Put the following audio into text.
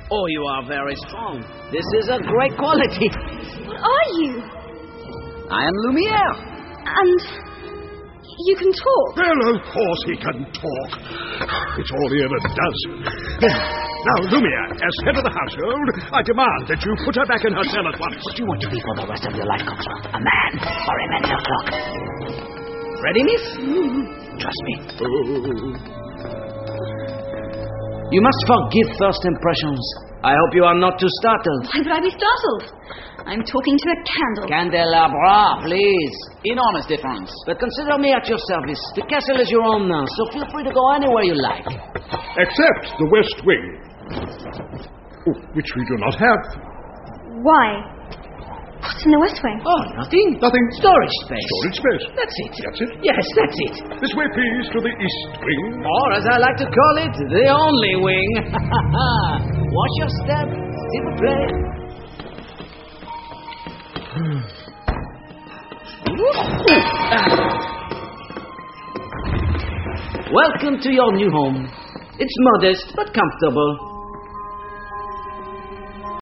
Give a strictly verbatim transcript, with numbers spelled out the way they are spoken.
Oh, you are very strong. This is a great quality. What are you? I am Lumiere. And you can talk? Well, of course he can talk. It's all he ever does. Now, Lumiere, as head of the household, I demand that you put her back in her cell at once. What do you want to be for the rest of your life, Cogsworth? A man or a mental clock? Ready, miss? Trust me. Oh. You must forgive first impressions. I hope you are not too startled. Why would I be startled? I'm talking to a candle. Candelabra, please. In honest difference. But consider me at your service. The castle is your own now, so feel free to go anywhere you like. Except the West Wing. Oh, which we do not have. Why? What's in the West Wing? Oh, nothing. Nothing. Storage space. Storage space. That's it. That's it? Yes, that's it. This way, please, to the East Wing. Or, as I like to call it, the only wing. Watch your step. S'il vous plaît. Welcome to your new home. It's modest but comfortable.